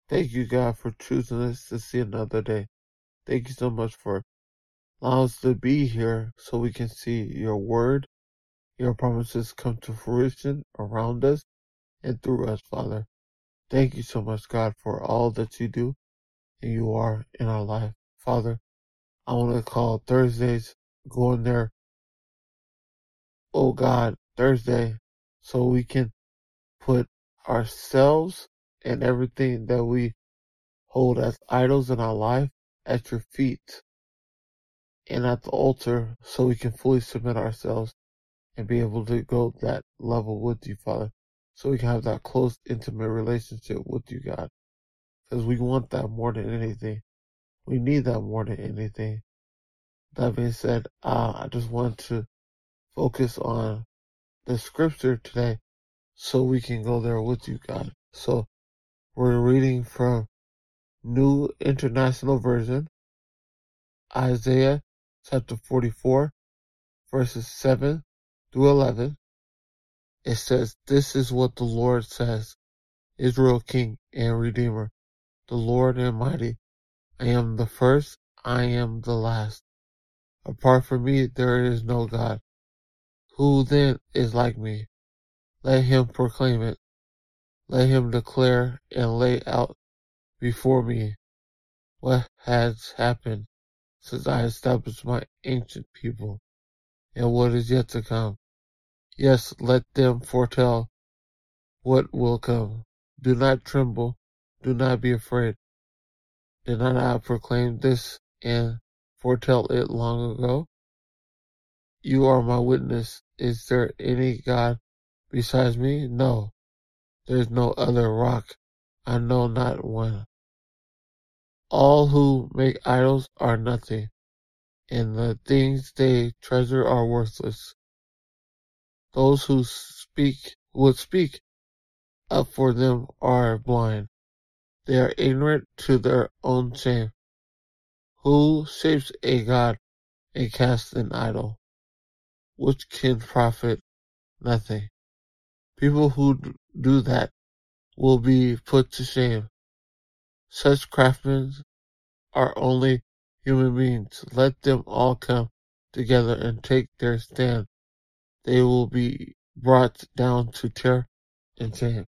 Thank you, God, for choosing us to see another day. Thank you so much for allowing us to be here so we can see your word, your promises come to fruition around us and through us, Father. Thank you so much, God, for all that you do and you are in our life. Father, I want to call Thursdays, go in there, oh God, Thursday, so we can put ourselves and everything that we hold as idols in our life at your feet and at the altar so we can fully submit ourselves and be able to go that level with you, Father, so we can have that close, intimate relationship with you, God, because we want that more than anything. We need that more than anything. That being said, I just want to focus on the scripture today so we can go there with you, God. So we're reading from New International Version, Isaiah chapter 44, verses 7 through 11. It says, "This is what the Lord says, Israel King and Redeemer, the Lord and Mighty. I am the first, I am the last. Apart from me there is no God. Who then is like me? Let him proclaim it. Let him declare and lay out before me what has happened since I established my ancient people, and what is yet to come. Yes, let them foretell what will come. Do not tremble, do not be afraid. Did I not proclaim this and foretell it long ago? You are my witness. Is there any God besides me? No, there is no other rock. I know not one. All who make idols are nothing, and the things they treasure are worthless. Those who would speak up for them are blind. They are ignorant to their own shame. Who shapes a god and casts an idol, which can profit nothing? People who do that will be put to shame. Such craftsmen are only human beings. Let them all come together and take their stand. They will be brought down to terror and shame.